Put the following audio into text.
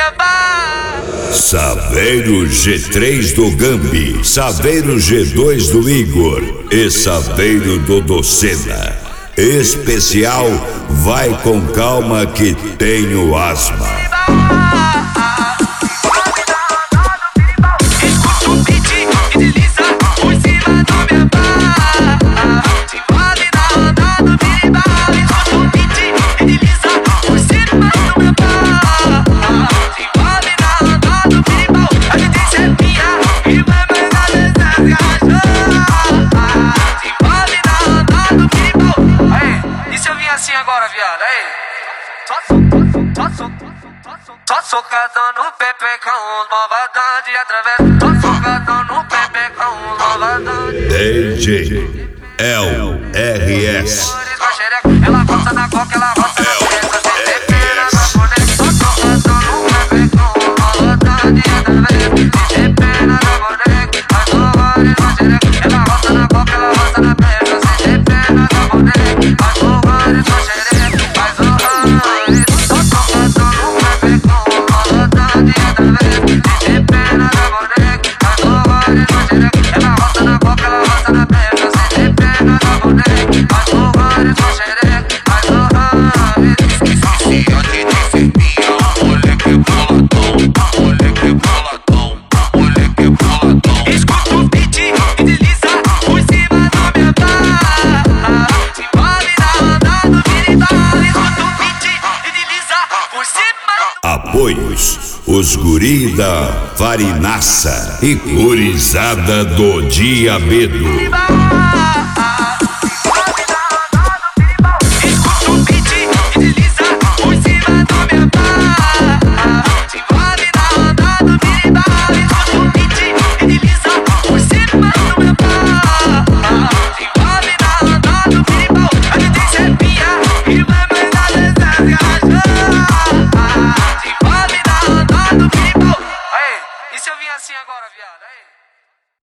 minha barra. Saveiro G3 do Gambi, Saveiro G2 do Igor e Saveiro do Docena. Especial Vai com Calma que tenho asma. Escuta o beat que desliza por cima da minha barra. Se envolve na onda do birimbau. Escuta o beat que desliza por cima da minha barra. Se envolve na onda do birimbau. A gente é minha e vai mandar dessas cachorras. Se envolve na onda do birimbau. Aí, e se eu vim assim agora, viado? Aí, só socadão no pepe com os malvadão de através. Só socadão no pepe com os malvadão de DJ LRS. Ela gosta da coca, ela gosta da preta. Tem pena na boneca. Só socadão no pepe com os malvadão de através. Tem pena na boneca. Faz horrores na xereca. Ela gosta da coca, ela gosta da preta. Tem pena na boneca. Faz horrores na xereca. Faz horrores. Só socadão no pepe com os malvadão de através. Tem pena na boneca. Faz horrores na xereca. Ela gosta da coca, ela gosta da preta. Tem pena na boneca. Faz horrores na xereca. Faz horrores. Viciante de firminha, moleque boladão, moleque boladão, moleque boladão. Escuta o beat que desliza por cima da minha barra. Se envolve na onda do birimbau. Escuta o beat que desliza por cima do Apoios: os guri da Farinaça e gurizada do Diabedo. birimbau.